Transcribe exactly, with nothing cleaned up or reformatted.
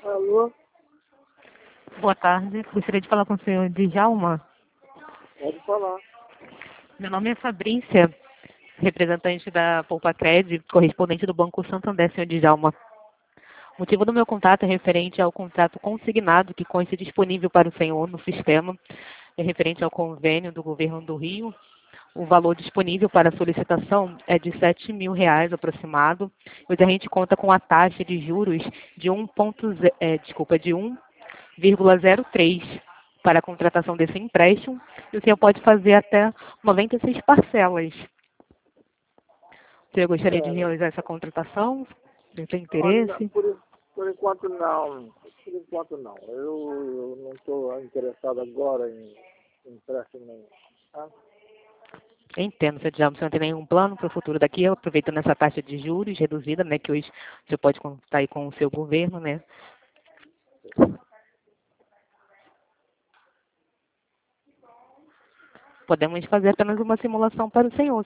Alô? Boa tarde. Gostaria de falar com o senhor Djalma. Pode falar. Meu nome é Fabrícia, representante da Poupa Cred, correspondente do Banco Santander, senhor Djalma. O motivo do meu contato é referente ao contrato consignado que consta disponível para o senhor no sistema, é referente ao convênio do Governo do Rio. O valor disponível para a solicitação é de sete mil reais aproximado, pois a gente conta com a taxa de juros de um ponto zero, é, desculpa, de um vírgula zero três para a contratação desse empréstimo, e o senhor pode fazer até noventa e seis parcelas. O senhor gostaria de É, realizar essa contratação? Você tem olha, interesse? por, por enquanto não. Por enquanto não. Eu, eu não estou interessado agora em, em empréstimo nenhum. Tá? Entendo, senhor Djalma, o senhor não tem nenhum plano para o futuro daqui, aproveitando essa taxa de juros reduzida, né, que hoje o senhor pode contar aí com o seu governo, né? Podemos fazer apenas uma simulação para o senhor.